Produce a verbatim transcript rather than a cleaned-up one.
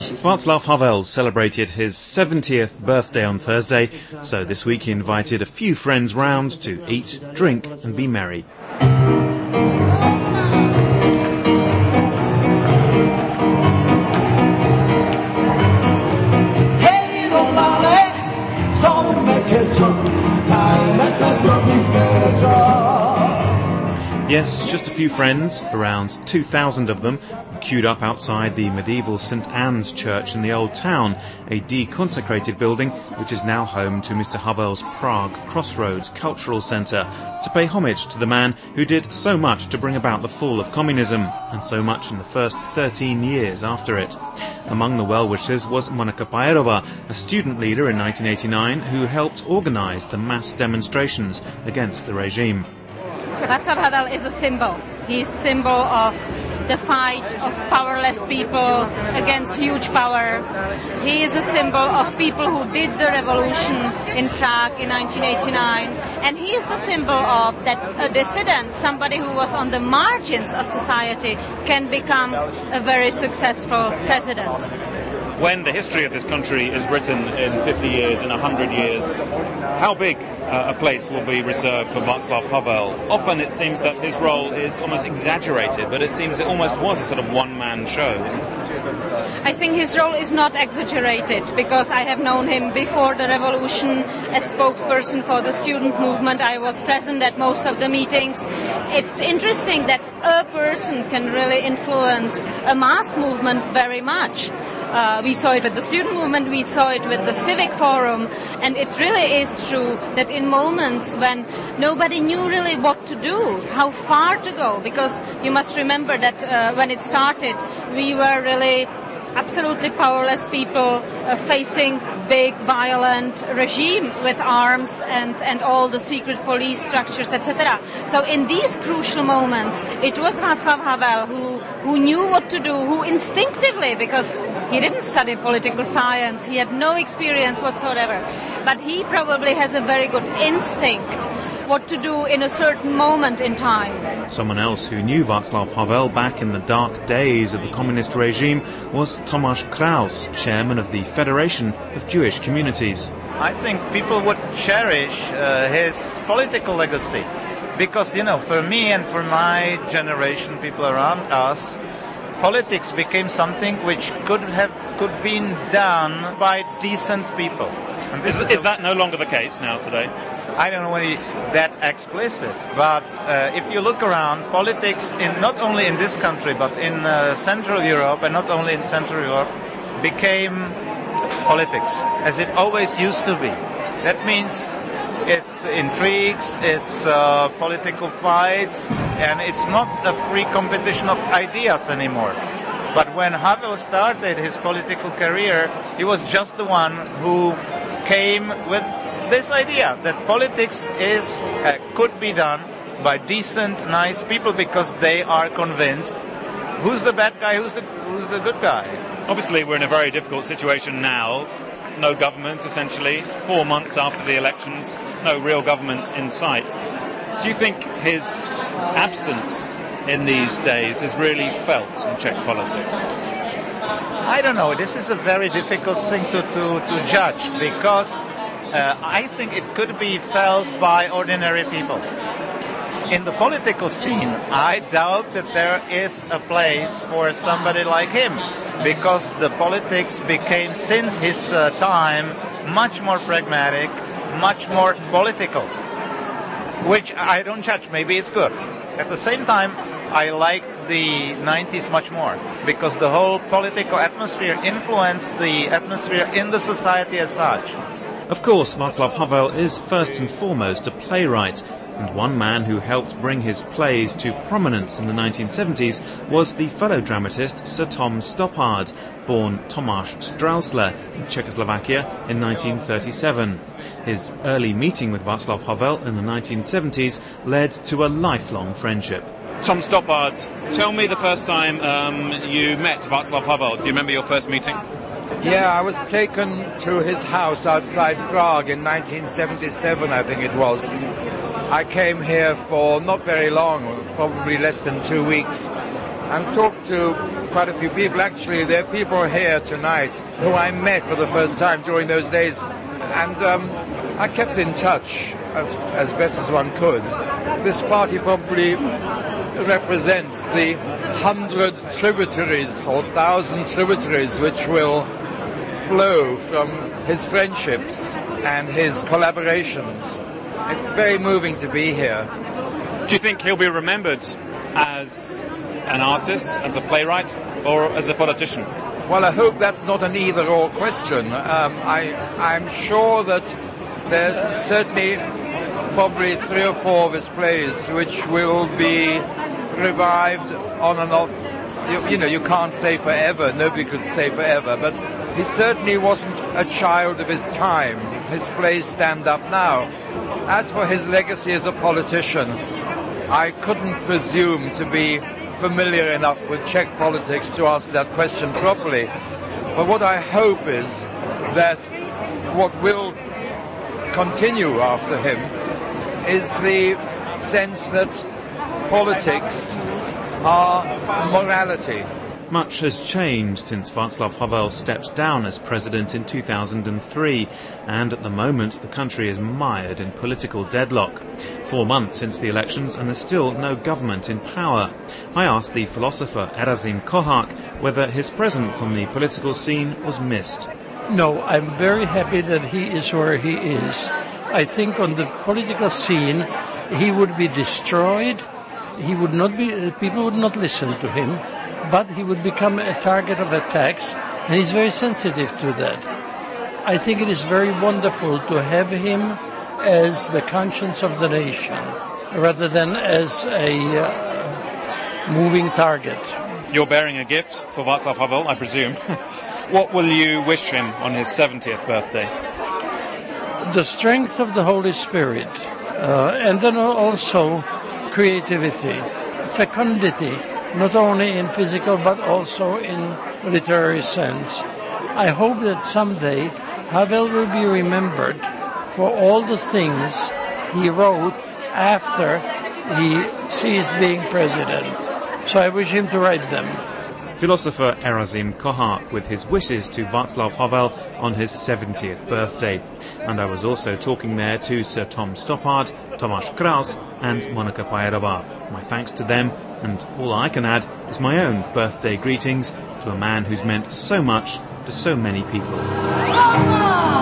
Václav Havel celebrated his seventieth birthday on Thursday, so this week he invited a few friends round to eat, drink and be merry. Yes, just a few friends, around two thousand of them, queued up outside the medieval Saint Anne's Church in the Old Town, a deconsecrated building which is now home to Mister Havel's Prague Crossroads Cultural Centre, to pay homage to the man who did so much to bring about the fall of communism, and so much in the first thirteen years after it. Among the well-wishers was Monika Pajerova, a student leader in nineteen eighty-nine who helped organise the mass demonstrations against the regime. Václav Havel is a symbol. He's a symbol of the fight of powerless people against huge power. He is a symbol of people who did the revolution in Prague in nineteen eighty-nine. And he is the symbol of that a dissident, somebody who was on the margins of society, can become a very successful president. When the history of this country is written in fifty years, in one hundred years, how big uh, a place will be reserved for Václav Havel? Often it seems that his role is almost exaggerated, but it seems it almost was a sort of one-man show, isn't it? I think his role is not exaggerated, because I have known him before the revolution as spokesperson for the student movement. I was present at most of the meetings. It's interesting that a person can really influence a mass movement very much. Uh, we saw it with the student movement, we saw it with the civic forum, and it really is true that in moments when nobody knew really what to do, how far to go, because you must remember that uh, when it started, we were really absolutely powerless people uh, facing big violent regime with arms and, and all the secret police structures, et cetera. So in these crucial moments, it was Václav Havel who, who knew what to do, who instinctively, because he didn't study political science, he had no experience whatsoever, but he probably has a very good instinct what to do in a certain moment in time. Someone else who knew Václav Havel back in the dark days of the communist regime was Tomáš Kraus, chairman of the Federation of Jewish Communities. I think people would cherish uh, his political legacy because, you know, for me and for my generation, people around us, politics became something which could have could been done by decent people. And is, is, is that no longer the case now today? I don't know whether that explicit, but uh, if you look around, politics in not only in this country but in uh, Central Europe, and not only in Central Europe, became politics as it always used to be. That means it's intrigues, it's uh, political fights, and it's not a free competition of ideas anymore. But when Havel started his political career, he was just the one who came with this idea that politics is uh, could be done by decent, nice people because they are convinced who's the bad guy, who's the who's the good guy. Obviously, we're in a very difficult situation now. No government, essentially. Four months after the elections, no real government in sight. Do you think his absence in these days is really felt in Czech politics? I don't know. This is a very difficult thing to, to, to judge because uh, I think it could be felt by ordinary people. In the political scene, I doubt that there is a place for somebody like him because the politics became, since his uh, time, much more pragmatic, much more political, which I don't judge. Maybe it's good. At the same time, I liked the nineties much more because the whole political atmosphere influenced the atmosphere in the society as such. Of course, Václav Havel is first and foremost a playwright, and one man who helped bring his plays to prominence in the nineteen seventies was the fellow dramatist Sir Tom Stoppard, born Tomáš Straussler in Czechoslovakia in nineteen thirty-seven. His early meeting with Václav Havel in the nineteen seventies led to a lifelong friendship. Tom Stoppard, tell me the first time um, you met Václav Havel. Do you remember your first meeting? Yeah, I was taken to his house outside Prague in nineteen seventy-seven, I think it was. I came here for not very long, probably less than two weeks, and talked to quite a few people. Actually, there are people here tonight who I met for the first time during those days, and um, I kept in touch as, as best as one could. This party probably represents the hundred tributaries or thousand tributaries which will flow from his friendships and his collaborations. It's very moving to be here. Do you think he'll be remembered as an artist, as a playwright, or as a politician? Well, I hope that's not an either-or question. Um, I, I'm sure that there's certainly probably three or four of his plays which will be revived on and off. You, you know, you can't say forever. Nobody could say forever. But he certainly wasn't a child of his time. His plays stand up now. As for his legacy as a politician, I couldn't presume to be familiar enough with Czech politics to answer that question properly. But what I hope is that what will continue after him is the sense that politics are morality. Much has changed since Václav Havel stepped down as president in two thousand three, and at the moment the country is mired in political deadlock. Four months since the elections and there's still no government in power. I asked the philosopher Erazim Kohak whether his presence on the political scene was missed. No, I'm very happy that he is where he is. I think on the political scene he would be destroyed. He would not be, people would not listen to him, but he would become a target of attacks, and he's very sensitive to that. I think it is very wonderful to have him as the conscience of the nation, rather than as a uh, moving target. You're bearing a gift for Václav Havel, I presume. What will you wish him on his seventieth birthday? The strength of the Holy Spirit, uh, and then also creativity, fecundity, not only in physical but also in literary sense. I hope that someday Havel will be remembered for all the things he wrote after he ceased being president. So I wish him to write them. Philosopher Erazim Kohak with his wishes to Václav Havel on his seventieth birthday. And I was also talking there to Sir Tom Stoppard, Tomáš Kraus and Monika Pajerova. My thanks to them, and all I can add is my own birthday greetings to a man who's meant so much to so many people.